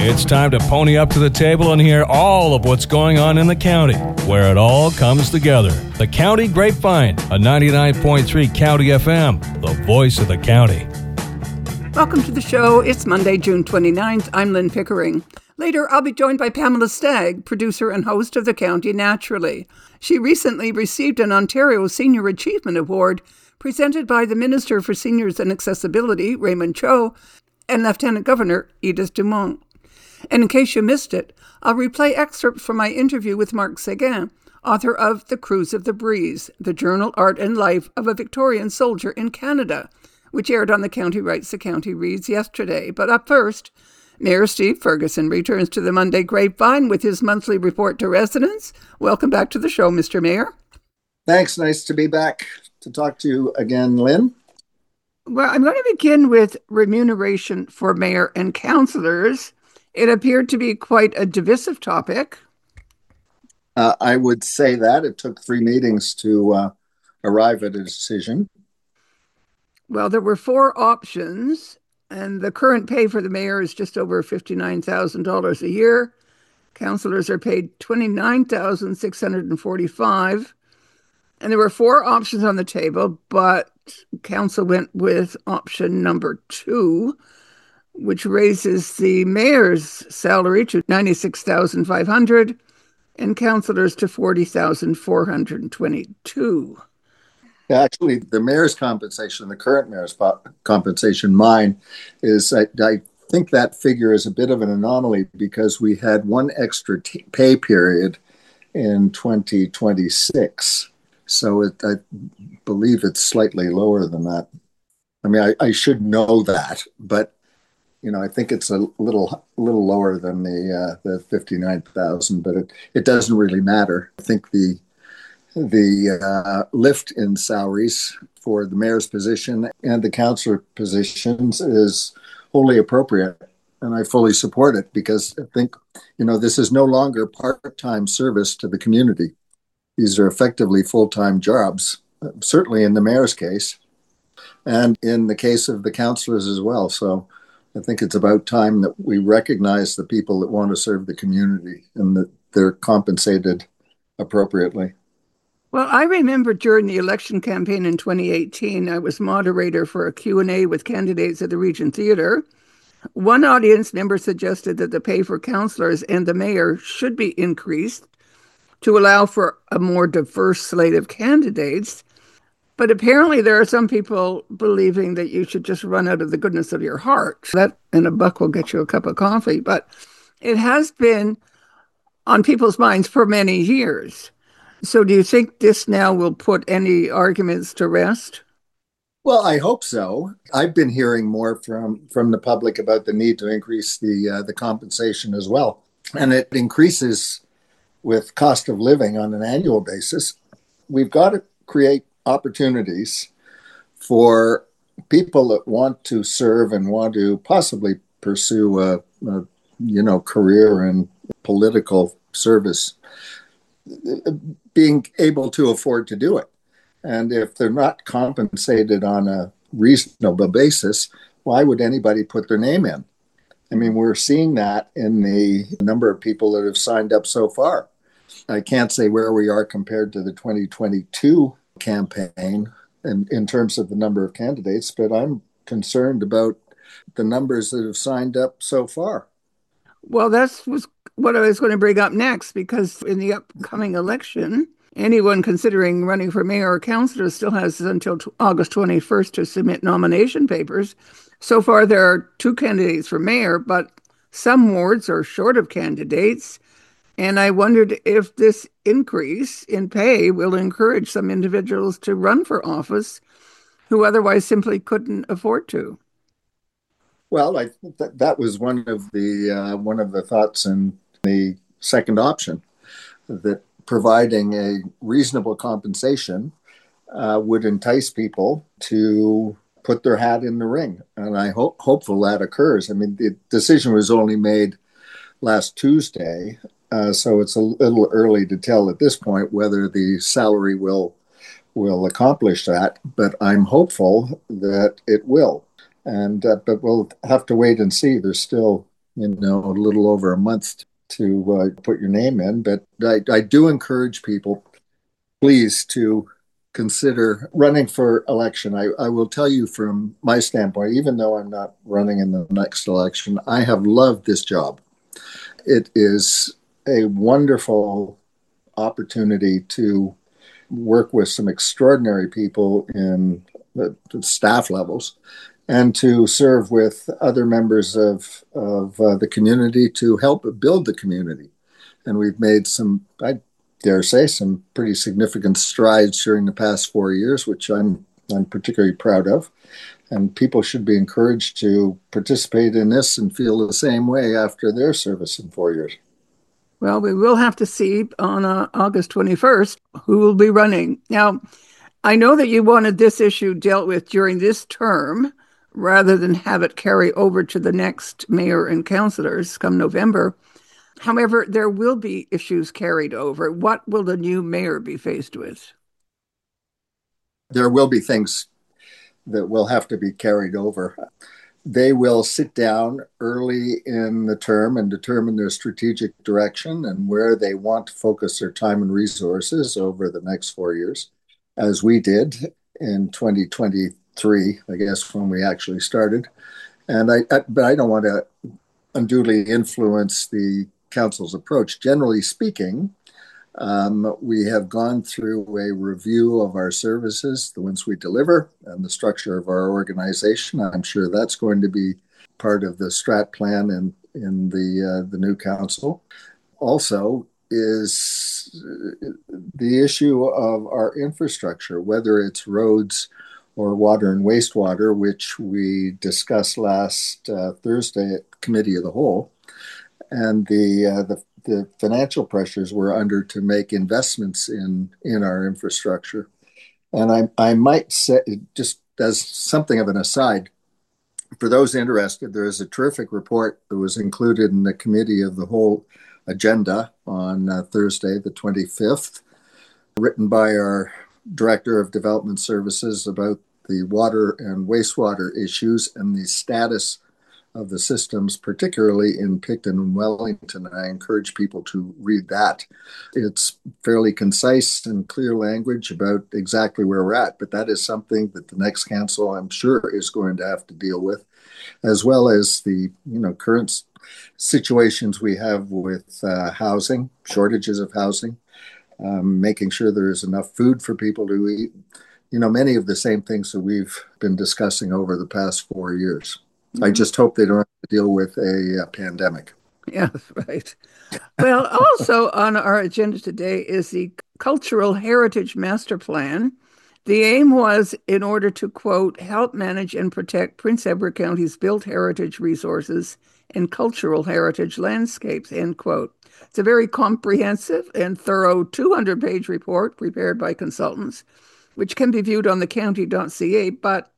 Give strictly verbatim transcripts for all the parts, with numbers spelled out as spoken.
It's time to pony up to the table and hear all of what's going on in the county, where it all comes together. The County Grapevine, a ninety-nine point three County F M, the voice of the county. Welcome to the show. It's Monday, June twenty-ninth. I'm Lynn Pickering. Later, I'll be joined by Pamela Stagg, producer and host of The County Naturally. She recently received an Ontario Senior Achievement Award presented by the Minister for Seniors and Accessibility, Raymond Cho, and Lieutenant Governor Edith Dumont. And in case you missed it, I'll replay excerpts from my interview with Marc Seguin, author of The Cruise of the Breeze, the journal Art and Life of a Victorian Soldier in Canada, which aired on The County Writes, The County Reads yesterday. But up first, Mayor Steve Ferguson returns to the Monday Grapevine with his monthly report to residents. Welcome back to the show, Mister Mayor. Thanks. Nice to be back to talk to you again, Lynn. Well, I'm going to begin with remuneration for mayor and councillors. It appeared to be quite a divisive topic. Uh, I would say that. It took three meetings to uh, arrive at a decision. Well, there were four options, and the current pay for the mayor is just over fifty-nine thousand dollars a year. Councillors are paid twenty-nine thousand six hundred forty-five dollars. And there were four options on the table, but council went with option number two, which raises the mayor's salary to ninety-six thousand five hundred dollars and councillors to forty thousand four hundred twenty-two dollars. Actually, the mayor's compensation, the current mayor's compensation, mine, is I, I think that figure is a bit of an anomaly because we had one extra t- pay period in twenty twenty-six. So it, I believe it's slightly lower than that. I mean, I, I should know that, but you know, I think it's a little little lower than the uh, the fifty-nine thousand, but it, it doesn't really matter. I think the the uh, lift in salaries for the mayor's position and the councillor positions is wholly appropriate, and I fully support it because I think, you know, this is no longer part-time service to the community. These are effectively full-time jobs, certainly in the mayor's case, and in the case of the councillors as well. So I think it's about time that we recognize the people that want to serve the community and that they're compensated appropriately. Well, I remember during the election campaign in twenty eighteen, I was moderator for a Q and A with candidates at the Regent Theatre. One audience member suggested that the pay for councillors and the mayor should be increased to allow for a more diverse slate of candidates. But apparently there are some people believing that you should just run out of the goodness of your heart. That and a buck will get you a cup of coffee. But it has been on people's minds for many years. So do you think this now will put any arguments to rest? Well, I hope so. I've been hearing more from, from the public about the need to increase the uh, the compensation as well. And it increases with cost of living on an annual basis. We've got to create opportunities for people that want to serve and want to possibly pursue a, a you know, career in political service, being able to afford to do it. And if they're not compensated on a reasonable basis, why would anybody put their name in? I mean, we're seeing that in the number of people that have signed up so far. I can't say where we are compared to the twenty twenty-two campaign in, in terms of the number of candidates, but I'm concerned about the numbers that have signed up so far. Well, that's was what I was going to bring up next, because in the upcoming election, anyone considering running for mayor or councillor still has until August twenty-first to submit nomination papers. So far, there are two candidates for mayor, but some wards are short of candidates. And I wondered if this increase in pay will encourage some individuals to run for office who otherwise simply couldn't afford to. Well, I think that, that was one of the uh, one of the thoughts in the second option, that providing a reasonable compensation uh, would entice people to put their hat in the ring. And I hope hopeful that occurs. I mean, the decision was only made last Tuesday, uh, so it's a little early to tell at this point whether the salary will will accomplish that. But I'm hopeful that it will. And uh, but we'll have to wait and see. There's still you know, a little over a month to uh, put your name in. But I, I do encourage people, please, to consider running for election. I, I will tell you from my standpoint, even though I'm not running in the next election, I have loved this job. It is a wonderful opportunity to work with some extraordinary people in the staff levels and to serve with other members of, of uh, the community to help build the community. And we've made some, I dare say, some pretty significant strides during the past four years, which I'm I'm particularly proud of. And people should be encouraged to participate in this and feel the same way after their service in four years. Well, we will have to see on uh, August twenty-first who will be running. Now, I know that you wanted this issue dealt with during this term rather than have it carry over to the next mayor and councillors come November. However, there will be issues carried over. What will the new mayor be faced with? There will be things that will have to be carried over. They will sit down early in the term and determine their strategic direction and where they want to focus their time and resources over the next four years, as we did in twenty twenty-three, I guess, when we actually started. And I, I but I don't want to unduly influence the council's approach. Generally speaking, um, we have gone through a review of our services, the ones we deliver, and the structure of our organization. I'm sure that's going to be part of the strat plan in, in the, uh, the new council. Also is the issue of our infrastructure, whether it's roads or water and wastewater, which we discussed last uh, Thursday at Committee of the Whole. And the, uh, the the financial pressures we're under to make investments in in our infrastructure. And I I might say, just as something of an aside, for those interested, there is a terrific report that was included in the Committee of the Whole agenda on uh, Thursday, the twenty-fifth, written by our Director of Development Services about the water and wastewater issues and the status of the systems, particularly in Picton and Wellington. I encourage people to read that. It's fairly concise and clear language about exactly where we're at, but that is something that the next council, I'm sure, is going to have to deal with, as well as the you know current situations we have with uh, housing, shortages of housing, um, making sure there is enough food for people to eat. You know, many of the same things that we've been discussing over the past four years. I just hope they don't have to deal with a, a pandemic. Yes, right. Well, also on our agenda today is the Cultural Heritage Master Plan. The aim was, in order to, quote, help manage and protect Prince Edward County's built heritage resources and cultural heritage landscapes, end quote. It's a very comprehensive and thorough two hundred page report prepared by consultants, which can be viewed on the county dot c a, but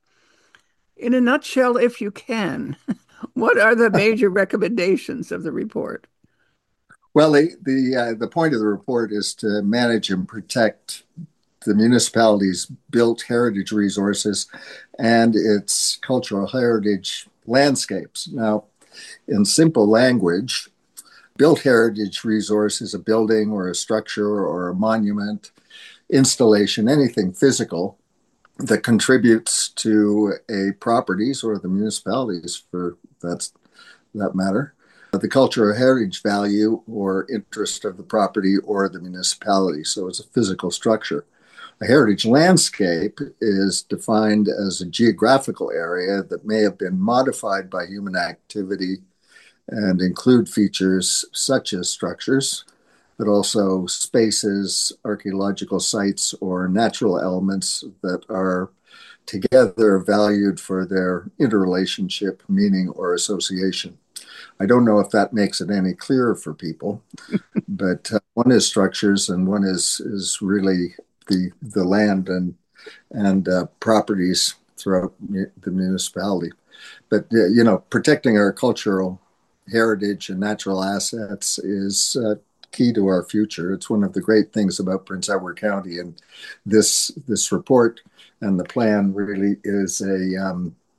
in a nutshell, if you can, what are the major recommendations of the report? Well, the the, uh, the point of the report is to manage and protect the municipality's built heritage resources and its cultural heritage landscapes. Now, in simple language, built heritage resource is a building or a structure or a monument, installation, anything physical that contributes to a properties or the municipalities, for that's that matter, the cultural heritage value or interest of the property or the municipality. So it's a physical structure. A heritage landscape is defined as a geographical area that may have been modified by human activity and include features such as structures, but also spaces, archaeological sites, or natural elements that are together valued for their interrelationship, meaning, or association. I don't know if that makes it any clearer for people, but uh, one is structures and one is is really the the land and and uh, properties throughout the municipality. But uh, you know, protecting our cultural heritage and natural assets is uh, key to our future. It's one of the great things about Prince Edward County, and this this report and the plan really is a um,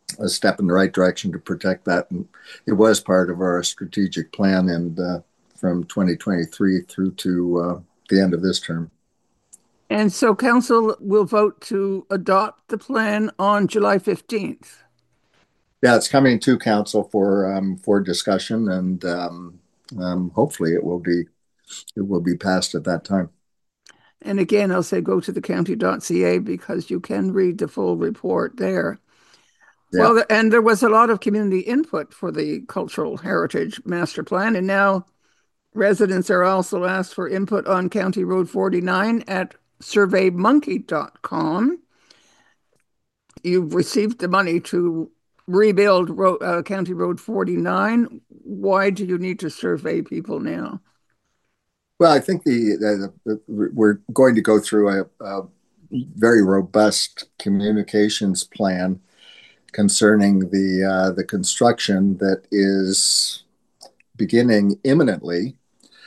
a step in the right direction to protect that. And it was part of our strategic plan, and uh, from twenty twenty-three through to uh, the end of this term. And so council will vote to adopt the plan on July fifteenth. Yeah, it's coming to council for um, for discussion, and um, um, hopefully it will be it will be passed at that time. And again, I'll say go to the county dot c a because you can read the full report there. Yeah. Well, and there was a lot of community input for the Cultural Heritage Master Plan, and now residents are also asked for input on County Road forty-nine at survey monkey dot com. You've received the money to rebuild road, uh, County Road forty-nine. Why do you need to survey people now? Well, I think the, the, the we're going to go through a, a very robust communications plan concerning the uh, the construction that is beginning imminently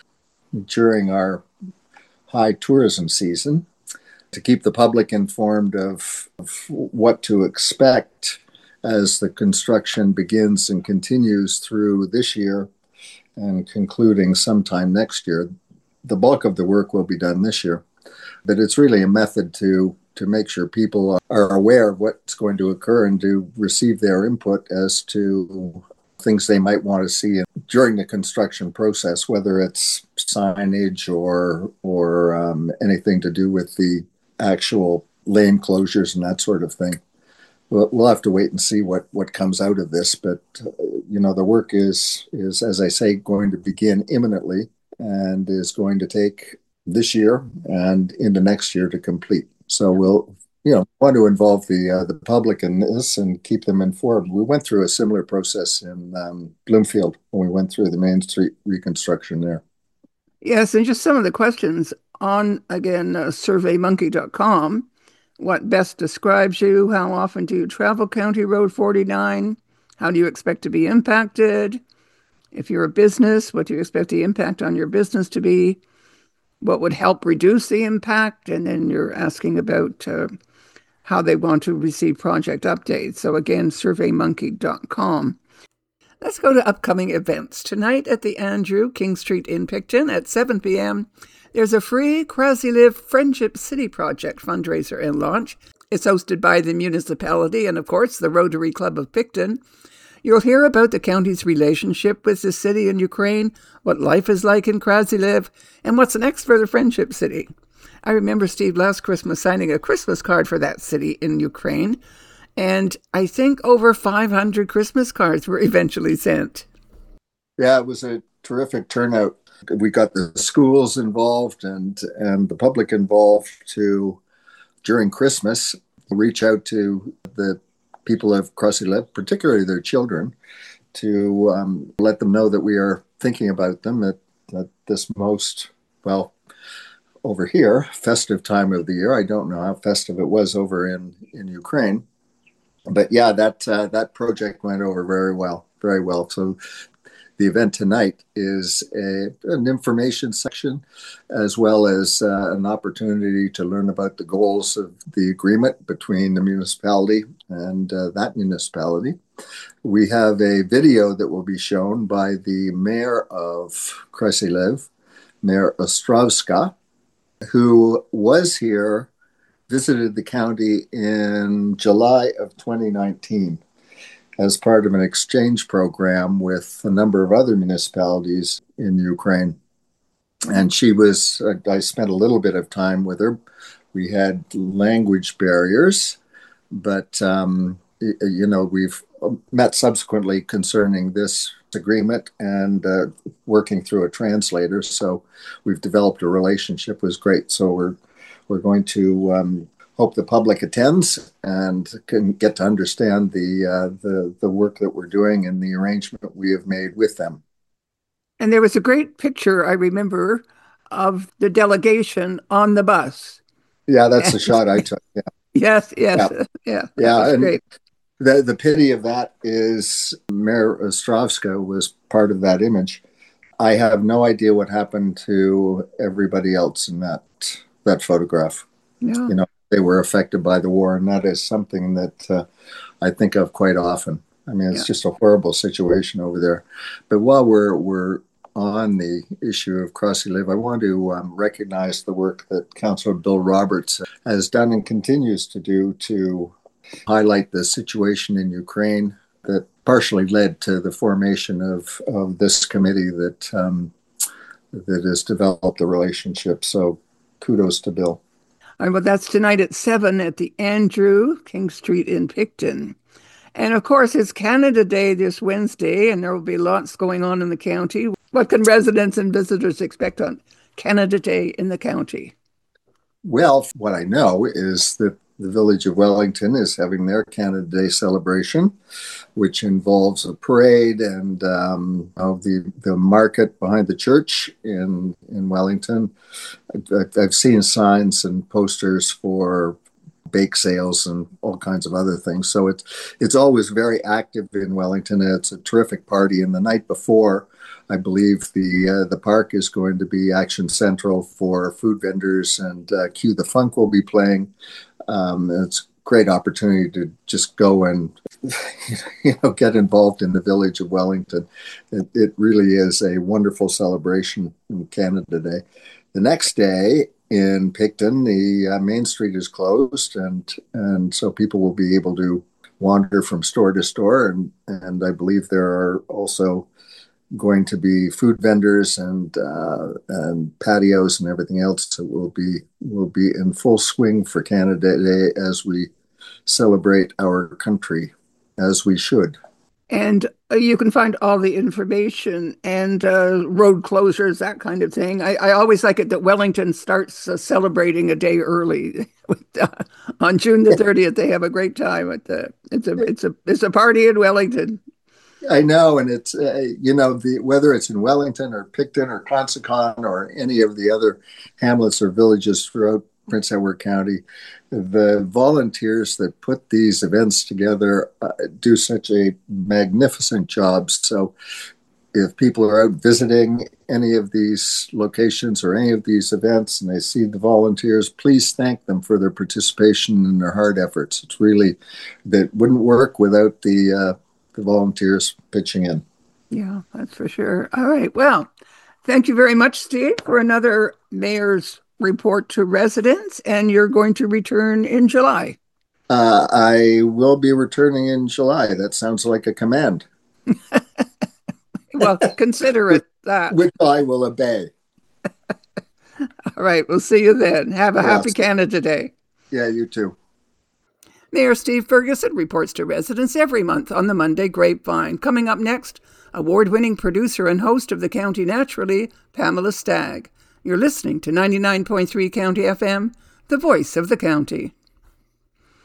during our high tourism season, to keep the public informed of, of what to expect as the construction begins and continues through this year and concluding sometime next year. The bulk of the work will be done this year, but it's really a method to to make sure people are aware of what's going to occur and to receive their input as to things they might want to see during the construction process, whether it's signage or or um, anything to do with the actual lane closures and that sort of thing. We'll, we'll have to wait and see what, what comes out of this, but uh, you know, the work is is as I say going to begin imminently and is going to take this year and into next year to complete. So we'll, you know, want to involve the uh, the public in this and keep them informed. We went through a similar process in um, Bloomfield when we went through the Main Street reconstruction there. Yes, and just some of the questions on, again, uh, survey monkey dot com. What best describes you? How often do you travel County Road forty-nine? How do you expect to be impacted? If you're a business, what do you expect the impact on your business to be? What would help reduce the impact? And then you're asking about uh, how they want to receive project updates. So again, survey monkey dot com. Let's go to upcoming events. Tonight at the Andrew, King Street in Picton at seven p.m., there's a free Crassy-Live Friendship City Project fundraiser and launch. It's hosted by the municipality and, of course, the Rotary Club of Picton. You'll hear about the county's relationship with the city in Ukraine, what life is like in Crassy-Live, and what's next for the Friendship City. I remember, Steve, last Christmas signing a Christmas card for that city in Ukraine, and I think over five hundred Christmas cards were eventually sent. Yeah, it was a terrific turnout. We got the schools involved and, and the public involved to, during Christmas, reach out to the people of Crassy-Live, particularly their children, to um, let them know that we are thinking about them at, at this most, well, over here, festive time of the year. I don't know how festive it was over in, in Ukraine. But yeah, that uh, that project went over very well, very well. So the event tonight is a, an information section, as well as uh, an opportunity to learn about the goals of the agreement between the municipality and uh, that municipality. We have a video that will be shown by the mayor of Crassy-Live, Mayor Ostrovska, who was here, visited the county in July of twenty nineteen. As part of an exchange program with a number of other municipalities in Ukraine. And she was, I spent a little bit of time with her. We had language barriers, but, um, you know, we've met subsequently concerning this agreement and uh, working through a translator. So we've developed a relationship. It was great. So we're, we're going to um, hope the public attends and can get to understand the, uh, the the work that we're doing and the arrangement we have made with them. And there was a great picture, I remember, of the delegation on the bus. Yeah, that's the shot I took. Yeah. Yes, yes, yeah, yeah, yeah. And great. The the pity of that is Mayor Ostrovska was part of that image. I have no idea what happened to everybody else in that that photograph. Yeah. You know, they were affected by the war, and that is something that uh, I think of quite often. I mean, it's Yeah. just a horrible situation over there. But while we're we're on the issue of Crossy Live, I want to um, recognize the work that Councillor Bill Roberts has done and continues to do to highlight the situation in Ukraine that partially led to the formation of, of this committee that um, that has developed the relationship. So kudos to Bill. All right, well, that's tonight at seven at the Andrew, King Street in Picton. And of course, it's Canada Day this Wednesday, and there will be lots going on in the county. What can residents and visitors expect on Canada Day in the county? Well, what I know is that the Village of Wellington is having their Canada Day celebration, which involves a parade and um, of the, the market behind the church in, in Wellington. I've, I've seen signs and posters for bake sales and all kinds of other things. So it's it's always very active in Wellington. It's a terrific party. And the night before, I believe the uh, the park is going to be Action Central for food vendors, and uh, Cue the Funk will be playing. Um, it's a great opportunity to just go and you know get involved in the Village of Wellington. It, it really is a wonderful celebration in Canada Day. The next day in Picton, the uh, Main Street is closed, and and so people will be able to wander from store to store, and and I believe there are also going to be food vendors and uh, and patios and everything else that will be will be in full swing for Canada Day as we celebrate our country, as we should. And uh, you can find all the information and uh, road closures, that kind of thing. I, I always like it that Wellington starts uh, celebrating a day early. With, uh, on June the thirtieth, they have a great time at the. It's a it's a it's a party in Wellington. I know, and it's uh, you know the whether it's in Wellington or Picton or Consicon or any of the other hamlets or villages throughout Prince Edward County, the volunteers that put these events together uh, do such a magnificent job. So if people are out visiting any of these locations or any of these events and they see the volunteers, please thank them for their participation and their hard efforts. It's really, that wouldn't work without the, uh, the volunteers pitching in. Yeah, that's for sure. All right. Well, thank you very much, Steve, for another Mayor's Report to residents, and you're going to return in July. Uh, I will be returning in July. That sounds like a command. Well, consider it that. Which I will obey. All right. We'll see you then. Have a Yes. happy Canada Day. Yeah, you too. Mayor Steve Ferguson reports to residents every month on the Monday Grapevine. Coming up next, award-winning producer and host of the County Naturally, Pamela Stagg. You're listening to ninety-nine point three County F M, the voice of the county.